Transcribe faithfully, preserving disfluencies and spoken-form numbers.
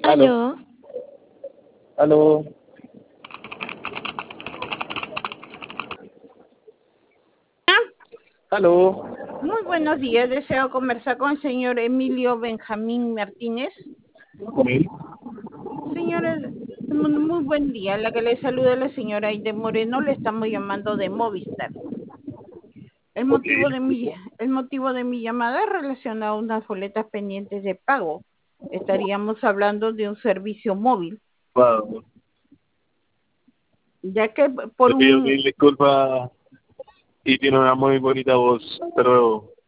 Aló, Aló, aló. Aló. Muy buenos días, deseo conversar con el señor Emilio Benjamín Martínez. ¿Con él? Señores, muy muy buen día. La que le saluda la señora Aide Moreno, le estamos llamando de Movistar. El Ok, motivo de mi, el motivo de mi llamada es relacionado a unas boletas pendientes de pago. Estaríamos hablando de un servicio móvil, wow. ya que por Le pido un mil disculpas y tiene una muy bonita voz, pero